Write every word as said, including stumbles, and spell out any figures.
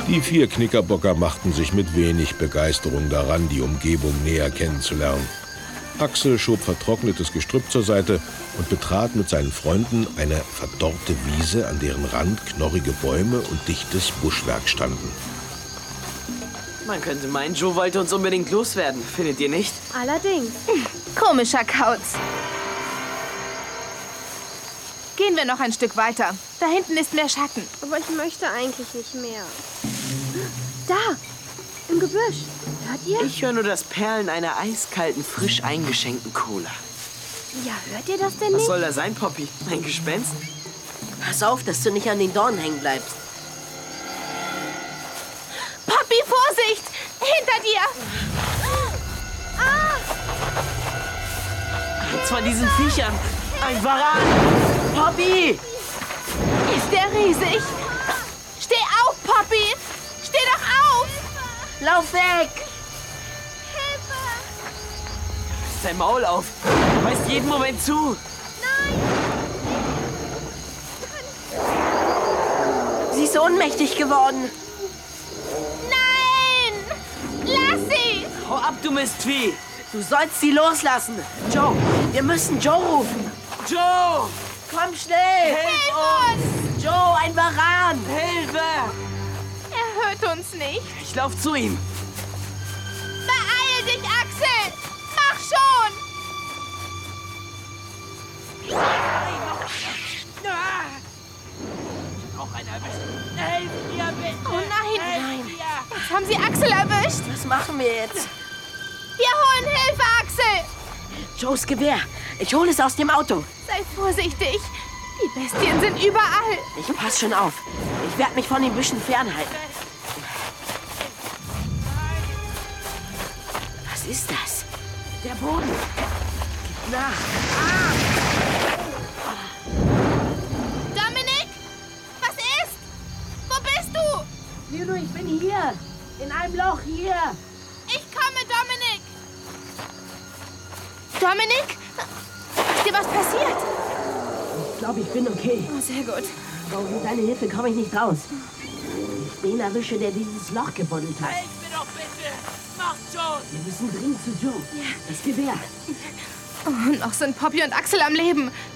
Die vier Knickerbocker machten sich mit wenig Begeisterung daran, die Umgebung näher kennenzulernen. Axel schob vertrocknetes Gestrüpp zur Seite und betrat mit seinen Freunden eine verdorrte Wiese, an deren Rand knorrige Bäume und dichtes Buschwerk standen. Man könnte meinen, Joe wollte uns unbedingt loswerden. Findet ihr nicht? Allerdings. Komischer Kauz. Gehen wir noch ein Stück weiter. Da hinten ist mehr Schatten. Aber ich möchte eigentlich nicht mehr. Da, im Gebüsch. Hört ihr? Ich höre nur das Perlen einer eiskalten, frisch eingeschenkten Cola. Ja, hört ihr das denn Was nicht? soll da sein, Poppy? Ein Gespenst? Pass auf, dass du nicht an den Dornen hängen bleibst. Poppy, Vorsicht! Hinter dir! Eins von diesen Viechern! Ein Varan! Poppy! Ist der riesig? Steh auf, Poppy! Steh doch auf! Lauf weg! Reiß dein Maul auf! Du beißt jeden Moment zu! Sie ist ohnmächtig geworden. Nein! Lass sie! Hau ab, du Mistvieh! Du sollst sie loslassen. Joe, wir müssen Joe rufen. Joe! Komm schnell! Hilf uns! Joe, ein Varan! Hilfe! Er hört uns nicht. Ich lauf zu ihm. Beeil dich, Axel! Mach schon! Auch einer erwischt. Helf mir bitte! Oh nein! Nein. Jetzt haben sie Axel erwischt. Was machen wir jetzt? Wir holen Hilfe, Axel! Joes Gewehr. Ich hole es aus dem Auto. Sei vorsichtig. Die Bestien sind überall. Ich pass schon auf. Ich werde mich von den Büschen fernhalten. Was ist das? Der Boden. Gib nach. Dominik? Was ist? Wo bist du? Lilo, ich bin hier. In einem Loch hier. Ich komme, Dominik. Dominik? Ist dir was passiert? Ich glaube, ich bin okay. Oh, sehr gut. Ohne deine Hilfe komme ich nicht raus. Ich den erwische, der dieses Loch gebuddelt hat. Helf mir doch bitte! Mach schon! Wir müssen dringend zu Joe. Das Gewehr. Oh, noch sind Poppy und Axel am Leben.